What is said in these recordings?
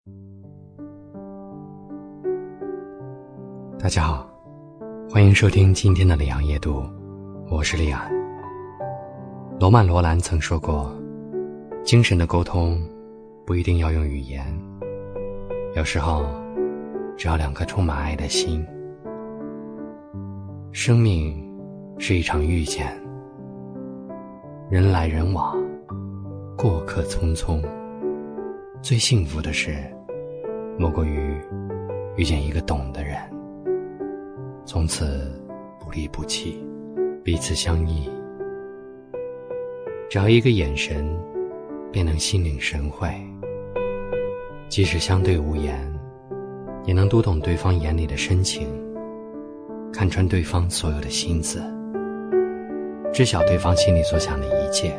大家好，欢迎收听今天的里昂夜读，我是里昂。罗曼·罗兰曾说过，精神的沟通不一定要用语言，有时候只要两颗充满爱的心。生命是一场遇见，人来人往，过客匆匆，最幸福的事莫过于遇见一个懂的人，从此不离不弃，彼此相依。只要一个眼神便能心领神会，即使相对无言，也能读懂对方眼里的深情，看穿对方所有的心思，知晓对方心里所想的一切。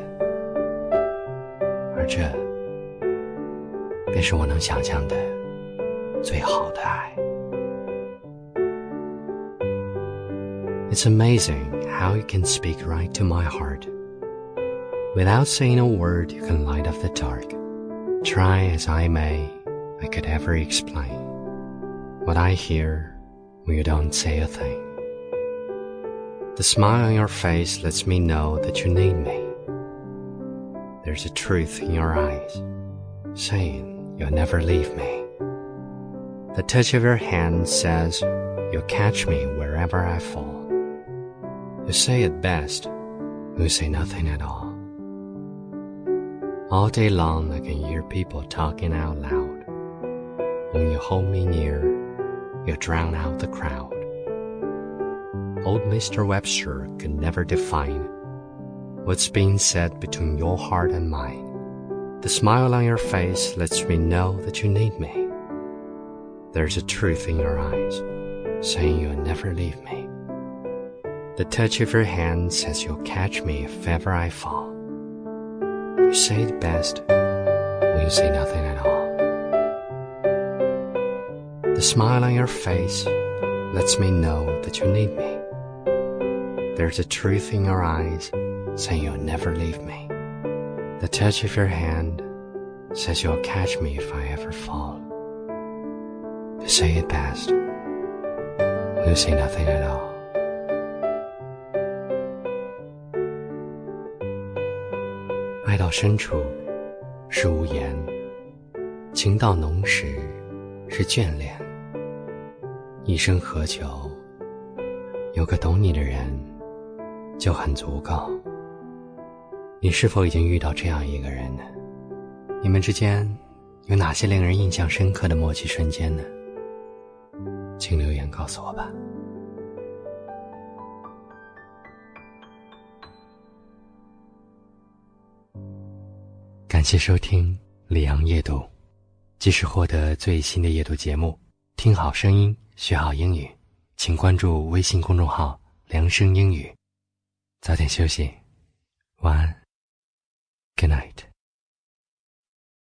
而这便是我能想象的最好的爱。It's amazing how you can speak right to my heart. Without saying a word, you can light up the dark. Try as I may, I could ever explain what I hear when you don't say a thing. The smile on your face lets me know that you need me. There's a truth in your eyes, saying you'll never leave me. The touch of your hand says you'll catch me wherever I fall. You say it best, you say nothing at all. All day long I can hear people talking out loud. When you hold me near, you drown out the crowd. Old Mr. Webster could never define what's being said between your heart and mine. The smile on your face lets me know that you need me. There's a truth in your eyes, saying you'll never leave me. The touch of your hand says you'll catch me if ever I fall. You say it best when you say nothing at all. The smile on your face lets me know that you need me. There's a truth in your eyes, saying you'll never leave me. The touch of your hand says you'll catch me if I ever fall. You say it best when you say nothing at all. 爱到深处是无言，情到浓时是眷恋。一生何求，有个懂你的人就很足够。你是否已经遇到这样一个人呢？你们之间有哪些令人印象深刻的默契瞬间呢？请留言告诉我吧。感谢收听里昂夜读，即时获得最新的夜读节目，听好声音，学好英语，请关注微信公众号良声英语。早点休息，晚安。Good night.